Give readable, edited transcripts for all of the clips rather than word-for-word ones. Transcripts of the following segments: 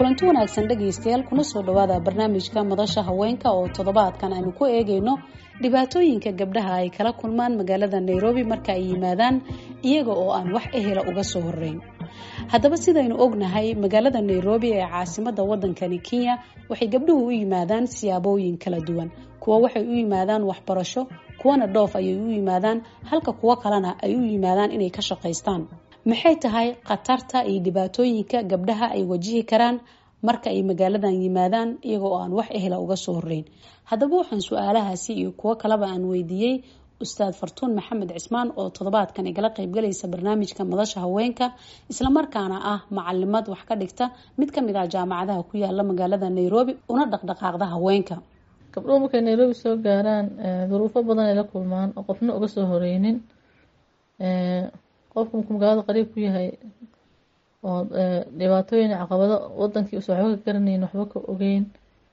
kulanti wanaagsan dhageystayaal kuna soo dhawaada barnaamijka madasha haweenka oo toddobaadkan aynu ku eegayno dhibaatooyinka gabdhaha ay kala kulmaan magaalada Nairobi marka ay yimaadaan iyaga oo aan wax ehela uga soo horeyn. Haddaba sidaynu ognahay magaalada Nairobi ee caasimadda waddankani Kenya waxay gabdhuhu u yimaadaan siyaabooyin kala duwan. Kuwa waxay u yimaadaan waxbarasho, kuwana dhoof ayay u yimaadaan, halka kuwa kalena ay u yimaadaan inay ka shaqaystaan. Maxay tahay khatarta iyo dhibaatooyinka gabdhaha ay wajihi karaan marka ay magaaladan yimaadaan iyaga oo aan wax ehela uga soo horeyn? Haddaba waxaan su'aalahaasi iyo kuwa kaleba aan weydiiyey Ustaad Fartuun Maxamed Cismaan oo toddobaadkan igala qayb galaysa barnaamijka madasha haweenka isla markaana ah macalimad wax ka dhigta mid ka mid ah jaamacadaha ku yaala magaalada Nairobi una dhaqdhaqaaqda haweenka. gabdhuhu markay Nairobi soo gaaraan duruufo badan ay la kulmaan oo qofna uga soo horeynin qofku markuu magaalada qariib ku yahay oo dhibaatooyin caqabado wadankii usoo waxba ka garanaynin waxba ka ogeyn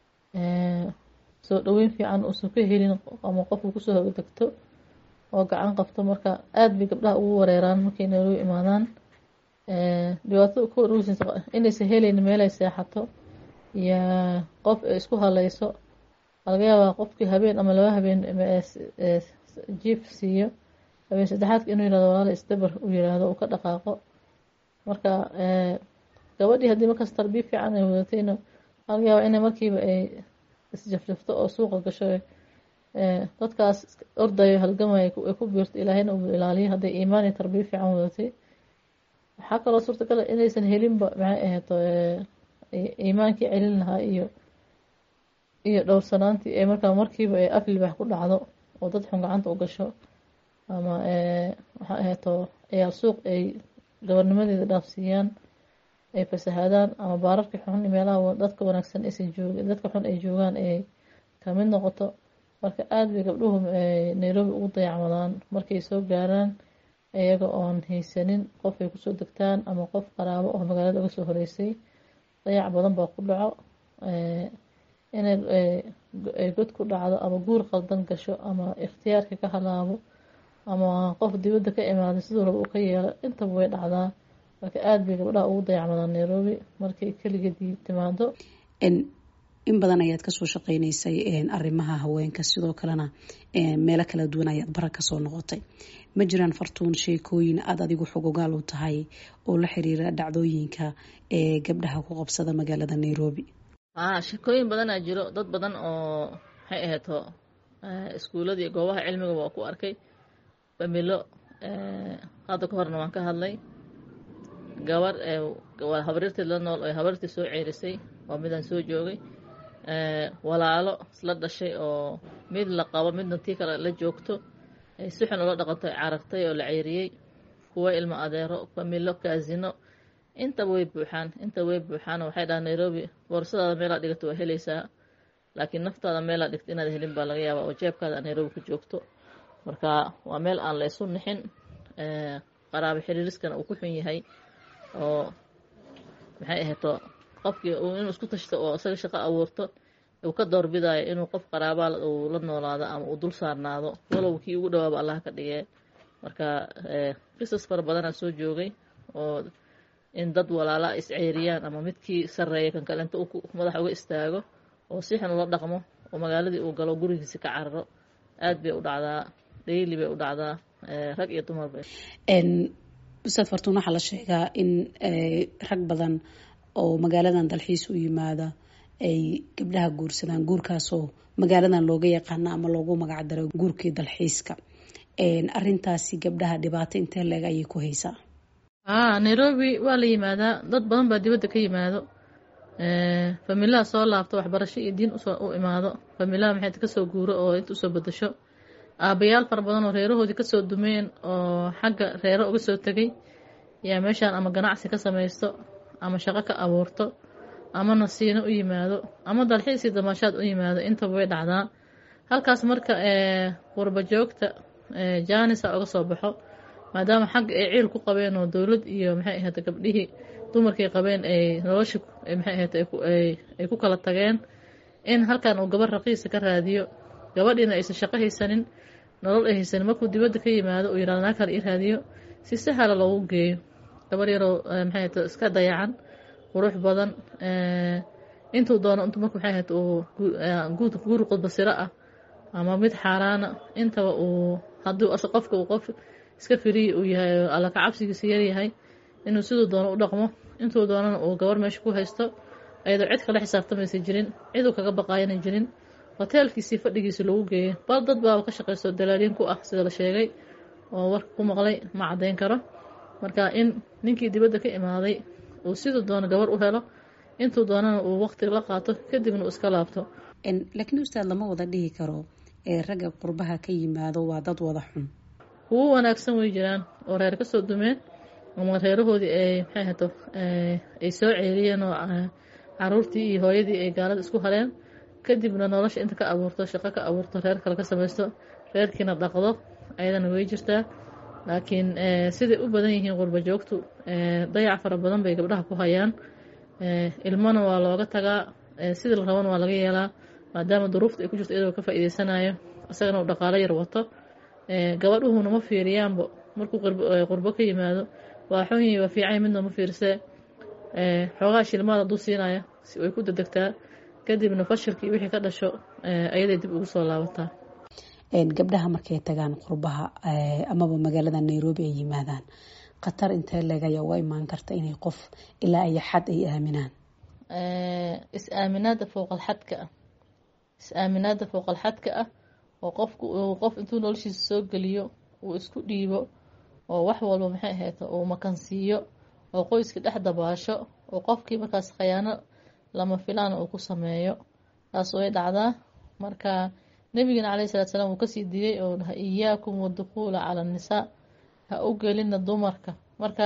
soo dhaweyn fiican uusan ka helin ama qofku kusoo hogdegto oo gacan qabto marka aad bay gabdhaha ugu wareeraan markay Nairobi imaadaan dhibaato ku ururaysa inaysan helaynin meel ay seexato iyo qof isku halayso laga yaabaa qofkii habeen ama laba habeen jiif siiyo habeen saddexaad inuu yiraahdo walaal isdabar uu yiraahdo uu ka dhaqaaqo marka gabadhii haddii markaas tarbiya fiican ay wadatayna laga yaabaa inay markiiba ay isjafjafto oo suuqa gasho dadkaas ordayo halgamay ay ku biirto ilaahayna uu ilaaliyo hadday iimaan iyo tarbiya fiican wadatay waxaa kaloo suurtagal inaysan helinba maxay ahayd iimaankii celin lahaa iyo dhowrsanaantii ee markiiba ay aflibax ku dhacdo oo dad xun gacanta u gasho ama waxa ahayd ciyaal suuq ay gabarnimadeeda dhaafsiiyaan ay fasahaadaan ama baararka xun meelaha dadka wanaagsan aysan joogin dadka xun ay joogaan ay ka mid noqoto marka aad bay gabdhuhu Nairobi ugu dayacmadaan markay soo gaaraan iyaga oon haysanin qof ay kusoo degtaan ama qof qaraabo oo magaalada uga soo horeysay dayac badan baa ku dhaco inay god ku dhacdo ama guur qaldan gasho ama ikhtiyaarka ka halaabo ama qof dibadda ka imaado sidoo raba uu ka yeelo intaba way dhacdaa marka aad bay gabdhaha ugu dayacmadaan Nairobi markay kaligeedii timaado. In badan ayaad kasoo shaqeynaysay arrimaha haweenka sidoo kalena meelo kala duwan ayaad bara ka soo noqotay. Ma jiraan Fartuun sheekooyin aad adigu xogogaal u tahay oo la xiriira dhacdooyinka gabdhaha ku qabsada magaalada Nairobi? Sheekooyin badan ayaa jiro dad badan oo waxay ahayd iskuulada iyo goobaha cilmiga waa ku arkay familo hadda ka horna waan ka hadlay gabar waa habartii la nool oo habartii soo ceerisay waa midaan soo joogay walaalo isla dhashay oo mid la qabo midna tii kale la joogto si xun ula dhaqantay carartay oo la ceeriyay kuwa ilmo adeero familo kaasino inta way buuxaan waxay dhahaan Nairobi boorsadaada meel aad dhigato waa helaysaa laakiin naftaada meel aad dhigto inaad helin baa laga yaabaa oo jeebkaada Nairobi ku joogto marka waa meel aan la isu nixin qaraabo xiriiriskana uu ku xun yahay oo maxay ahayd qofkii inuu isku tashto oo isaga shaqo abuurto uu ka doorbidayo inuu qof qaraabaa uu la noolaado ama uu dul saarnaado walow kii ugu dhawaaba Allah ka dhigay marka qisas fara badan aan soo joogay oo in dad walaala is ceeriyaan ama midkii sareeyo kan kale inta uu madax uga istaago oo si xun ula dhaqmo oo magaaladii uu galo gurigiisa ka cararo aad bay u dhacdaa daily bay u dhacdaa rag iyo dumarba. Ustaad Fartuun waxaa la sheegaa in rag badan oo magaaladan dalxiis u yimaada ay gabdhaha guursadaan guurkaasoo magaaladan looga yaqaano ama loogu magac daro guurkii dalxiiska. Arrintaasi gabdhaha dhibaato intee leeg ayay ku haysaa? Nairobi waa la yimaadaa dad badan baa dibadda ka yimaado familada soo laabto waxbarasho iyo diin u imaado familada maxay ka soo guuro oo inta soo bedesho aabayaal fara badan oo reerahoodii ka soo dumeen oo xagga reero uga soo tagay yaa meeshaan ama ganacsi ka samaysto ama shaqo ka abuurto ama nasiino u yimaado ama dalxiis iyo damaashaad u yimaado intaba way dhacdaa halkaas marka qurba joogta jaanisa uga soo baxo maadaama xagga ay ciil ku qabeen oo dawlad iyo maxay ahayd gabdhihii dumarkii qabeen ay nolosha maxay ahayd ay ku kala tageen in halkan uu gabar raqiis ka raadiyo gabadhina aysan shaqo haysanin nolol ay haysan markuu dibadda ka yimaado uu yiraahdo kale i raadiyo si sahal loogu geeyo gabar yar oo maxay tahay iska dayacan qurux badan intuu doono intuu marka maxay ahayd uu guur qudba siro ah ama mid xaaraana intaba uu hadduu qofka uu qof iska firiyi uu yahay alla ka cabsigiisa yaryahay inuu siduu doono u dhaqmo intuu doonana uu gabar meesha ku haysto ayadoo cid kala xisaabtamaysa jirin ciduu kaga baqaayana jirin hoteelkiisii fadhigiisa lagu geeyay bal dad baaba ka shaqaysto dalaaliin ku ah sida la sheegay oo warka ku maqlay ma caddayn karo marka in ninkii dibadda ka imaaday uu siduu doono gabar u helo intuu doonana uu waqti la qaato kadibna uu iska laabto laakiin ustaad lama wada dhihi karo ragga qurbaha ka yimaado waa dad wada xun kuwo wanaagsan way jiraan oo reer ka soo dumeen ama reerahoodii ay maxay ahaato ay soo ceeliyeen oo caruurtii iyo hooyadii ay gaalada isku haleen kadibna nolosha inta ka abuurto shaqo ka abuurto reer kale ka samaysto reerkiina dhaqdo ayadana way jirtaa laakiin siday u badan yihiin qurba joogtu dayac fara badan bay gabdhaha ku hayaan ilmana waa looga tagaa sidii la rabana waa laga yeelaa maadaama duruufta ay ku jirto iyadoo ka faa'iideysanayo isagana uu dhaqaalo yar wato gabadhuhuna ma fiiriyaanba markuu qurbo ka yimaado waa xunyi waa fiicay midna ma fiirsee xoogaa shilmaad hadduu siinayo way ku dedegtaa kadibna fashilkii wixii ka dhasho ayaday dib ugu soo laabataa gabdhaha markay tagaan qurbaha amaba magaalada Nairobi ay yimaadaan khatar intee leegaya waa imaan karta inay qof ilaa ay xad ay aaminaan is-aaminaada fooqal xadka ah oo qof intuu noloshiisa soo geliyo uu isku dhiibo oo wax walba maxay ahayd uu makansiiyo oo qoyska dhex dabaasho oo qofkii markaas khiyaano lama filaan uu ku sameeyo taas way dhacdaa marka nabigana calayhi salaatu salaam uu kasii digay oo dhahay iyaakum wadukhuula cala annisaa ha u gelina dumarka marka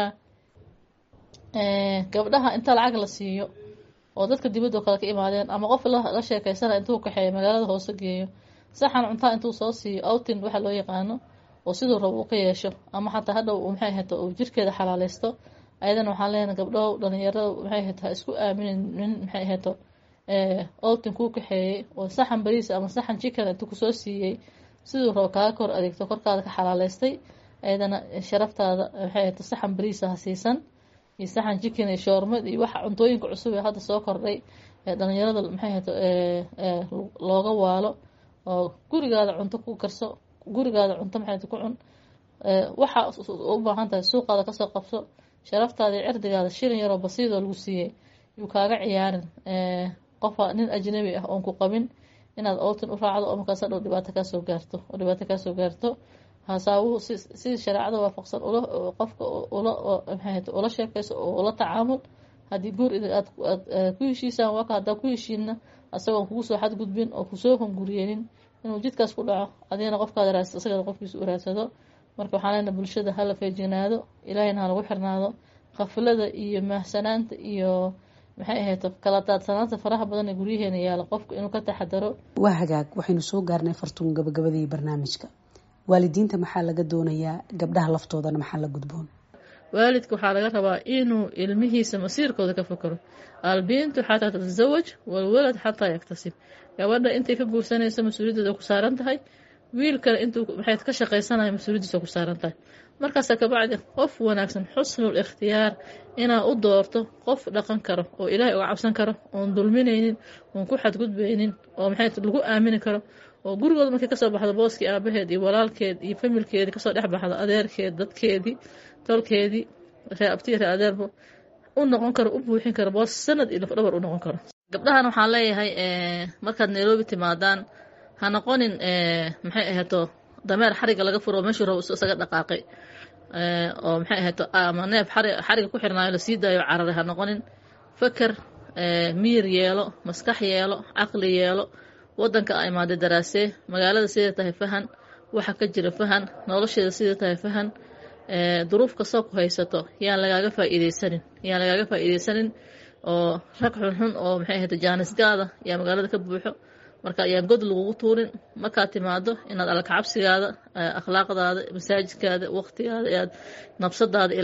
gabdhaha inta lacag la siiyo oo dadka dibadda kale ka imaadeen ama qof la sheekaysana intuu kaxeeyo magaalada hoose geeyo saxan cuntaa intuu soo siiyo outing waxa loo yaqaano oo siduu rabo uu ka yeesho ama xataa hadhow maxay ahayd uu jirkeeda xalaaleysto ayadana waxaan leenahay gabdhow dhalinyarada maxay ahayd ha isku aaminin nin maxay ahayd outing kuu kaxeeyey oo saxan bariis ama saxan chicken intuu kusoo siiyey siduu rabo kaaga kor adeegto korkaada ka xalaaleystay ayadana sharaftaada maxay ahayd saxan bariis ha siisan iyo saxan chicken iyo shoormad iyo waxa cuntooyinka cusub ee hadda soo kordhay dhalinyarada maxay ahayd looga waalo oo gurigaada cunto ku karso gurigaada cunto maxay ku cun waxa u baahan tahay suuqaada kasoo qabso sharaftaada iyo cirdigaada shilin yaroo basiidoo lagu siiyey yuu kaaga ciyaarin qofa nin ajnabi ah oon ku qabin inaad outin u raacdo oo markaas hadhow dhibaato kaasoo gaarto hasaawuhu si shareecada waafaqsan qofka ula sheekayso oo ula tacaamul haddii guur aad ku heshiisaan waa ka haddaa ku heshiinna asagoon kugu soo xadgudbin oo kusoo hunguriyeenin inuu jidkaas ku dhaco adigana qofkaada raadsato isagana qofkiisa u raadsado marka waxaan leenahay bulshada hala feejignaado ilaahayna ha lagu xirnaado khaflada iyo mahsanaanta iyo maxay ahayd kala daadsanaanta faraha badan ee guryaheena yaala qofku inuu ka taxadaro waa hagaag waxaynu soo gaarnay fartuun gabagabadii barnaamijka waalidiinta maxaa laga doonayaa gabdhaha laftoodana maxaa la gudboon waalidka waxaa laga rabaa inuu ilmihiisa masiirkooda ka fakaro albintu xataa tatasawaj walwalad xataa yaktasib gabadha intay ka guursanayso mas-uuliyaddeeda ku saaran tahay wiilkana intuu maxay ka shaqaysanayo mas-uuliyaddiisa ku saaran tahay markaasa kabacdi qof wanaagsan xusnul ikhtiyaar inaad u doorto qof dhaqan karo oo ilaahay uga cabsan karo oon dulminaynin oon ku xadgudbaynin oo maxay lagu aamini karo oo gurigooda markay kasoo baxdo booskii aabaheed iyo walaalkeed iyo familkeedii kasoo dhex baxdo adeerkeed dadkeedii tolkeedii ree abtiya ree adeerbo u noqon karo u buuxin karo boos sanad iyo lafdhabar u noqon karo gabdhahan waxaan leeyahay markaad Nairobi timaadaan ha noqonin maxay ahaato dameer xariga laga furo meeshii rabo isaga dhaqaaqay oo maxay ahaato ama neef xariga ku xirnaayo la sii daayo cararay ha noqonin fakar miir yeelo maskax yeelo caqli yeelo wadanka ay imaadey daraasee magaalada sidee tahay fahan waxa ka jira fahan nolosheeda sidee tahay fahan duruuf kastoo ku haysato yaan lagaaga faa'iideysanin oo rag xunxun oo maxay ahayd jaanisgaada yaa magaalada ka buuxo marka ayaan god lagugu tuurin markaad timaado inaad alla kacabsigaada akhlaaqdaada masaajidkaada waqtigaada aad nafsadaada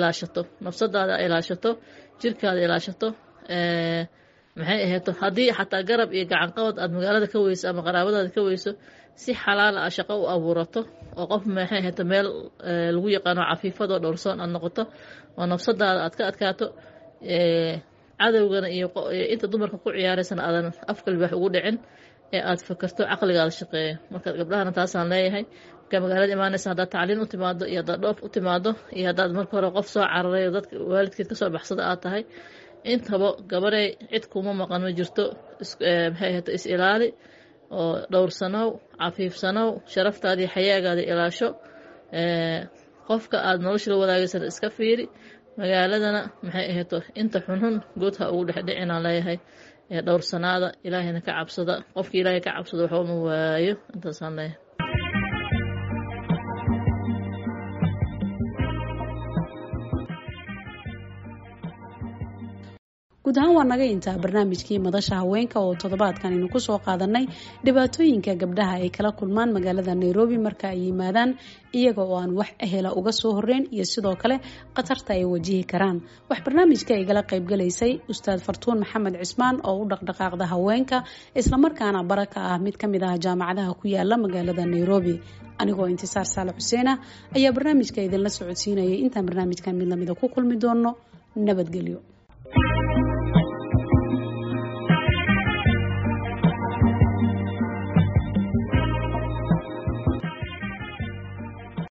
ilaashato jirkaada ilaashato maxay ahayd haddii xataa garab iyo gacan qabad aad magaalada ka weyso ama qaraabadaada ka weyso si xalaal ah shaqo u abuurato oo qof maxay ahayd meel lagu yaqaano cafiifad oo dhowrsoon aad noqoto oo nafsadaada aad ka adkaato cadowgana iyo inta dumarka ku ciyaaraysana aadan afkal wax ugu dhicin ee aad fakarto caqligaada shaqeeyo. Marka gabdhahana taasaan leeyahay, marka magaalada imaanaysa haddaad tacliin u timaado iyo haddaad dhoof u timaado iyo haddaad marka hore qof soo cararay oo dadka waalidkeed ka soo baxsada aad tahay, intaba gabarey cid kuma maqan ma jirto. maxay ahayd is ilaali oo dhowrsanow, cafiifsanow, sharaftaada iyo xayaagaada ilaasho. qofka aad nolosha la wadaagaysan iska fiiri. magaaladana maxay ahayd inta xunxun goodha ugu dhexdhicinaan leeyahay. dhowrsanaada, ilaahayna ka cabsada. qofkii ilaahay ka cabsada waxba ma waayo. intaasaan leeyahay. guud ahaan waa naga intaa barnaamijkii madasha haweenka oo toddobaadkan aynu kusoo qaadanay dhibaatooyinka gabdhaha ay kala kulmaan magaalada Nairobi marka ay yimaadaan iyaga oo aan wax ehela uga soo horeyn iyo sidoo kale khatarta ay wajihi karaan. wax barnaamijka ay gala qayb galaysay Ustaad Fartuun Maxamed Cismaan oo u dhaqdhaqaaqda haweenka isla markaana baraka ah mid kamid ah jaamacadaha ku yaala magaalada Nairobi. anigoo Intisaar Saale Xuseen ayaa barnaamijka idin la socodsiinayay. intaan barnaamijkan mid lamid ah ku kulmi doono, nabadgelyo.